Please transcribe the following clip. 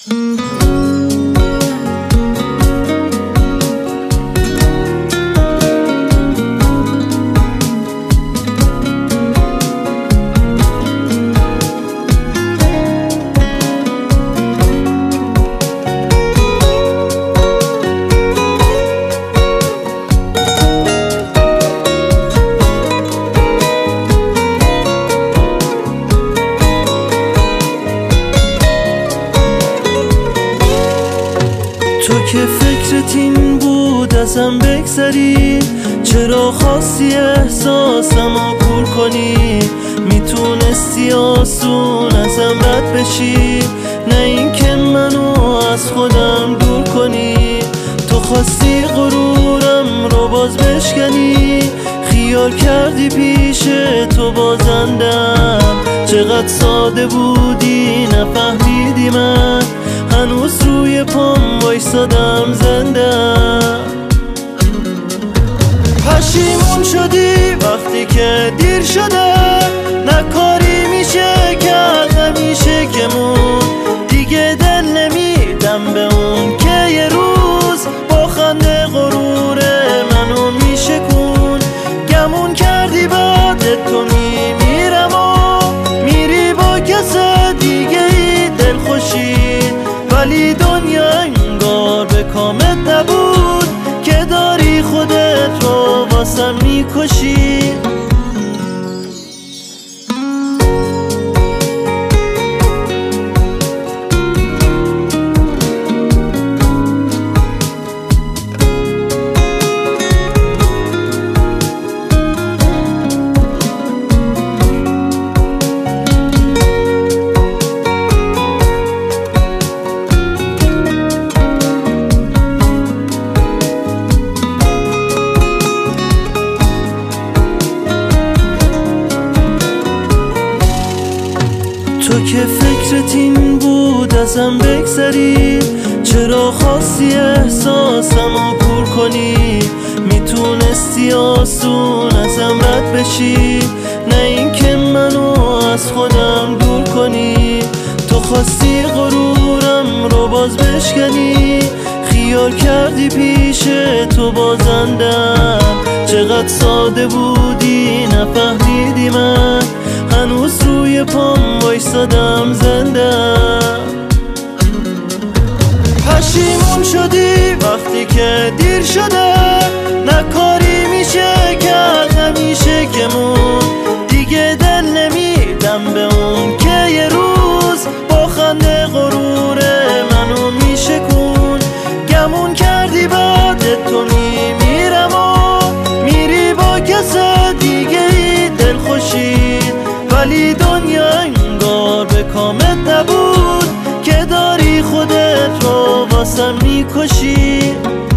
تو که فکرت این بود ازم بگذری، چرا خواستی احساسمو کور کنی؟ میتونستی آسون ازم رد بشی، نه این که منو از خودم دور کنی. تو خواستی غرورم رو باز بشکنی، خیال کردی پیش تو بازندم. چقدر ساده بودی نفهمیدی من هنوز روی پام وایسادم زندم. پشیمون شدی وقتی که دیر شده، نه کاری میشه کرد نمیشه که مون. دیگه دل نمیدم به اون که یه روز با خنده غرور منو میشکون. گمون کردی بعد تو میمیرم و میری با کس دیگه ای دل خوشی، ولی دنیا انگار به کامت نبود که داری خودت رو واسم میکشی. تو که فکرت این بود ازم بگذری، چرا خواستی احساسمو کور کنی؟ میتونستی آسون ازم رد بشی، نه این که منو از خودم دور کنی. تو خواستی غرورم رو باز بشکنی، خیال کردی پیش تو بازندم. چقدر ساده بودی نفهمیدی من هنوز روی پام وایسادم زندم. پشیمون شدی وقتی که دیر شده، نه کاری میشه کرد نمیشه که مون. دیگه دل نمیدم به اون که یه روز با خنده غرور منو میشکون. گمون کردی بعد تو میمیرم و میری با کس دیگه ای دل خوشی، ولی دنیا انگار به کامت نبود که داری خودت رو واسم میکشی.